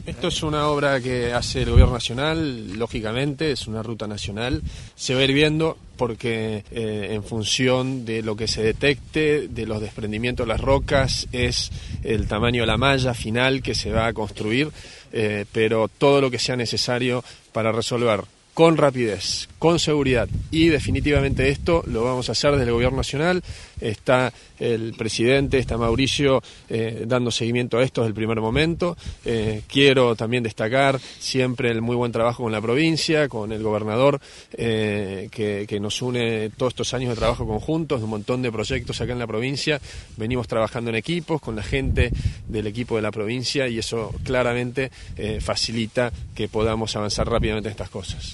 Esto es una obra que hace el Gobierno Nacional, lógicamente, es una ruta nacional. Se va a ir viendo porque en función de lo que se detecte, de los desprendimientos de las rocas, es el tamaño de la malla final que se va a construir, pero todo lo que sea necesario para resolver con rapidez, con seguridad y definitivamente esto lo vamos a hacer desde el Gobierno Nacional. Está el presidente, está Mauricio dando seguimiento a esto desde el primer momento. Quiero también destacar siempre el muy buen trabajo con la provincia, con el gobernador, que nos une todos estos años de trabajo conjuntos, de un montón de proyectos acá en la provincia. Venimos trabajando en equipos con la gente del equipo de la provincia y eso claramente facilita que podamos avanzar rápidamente en estas cosas.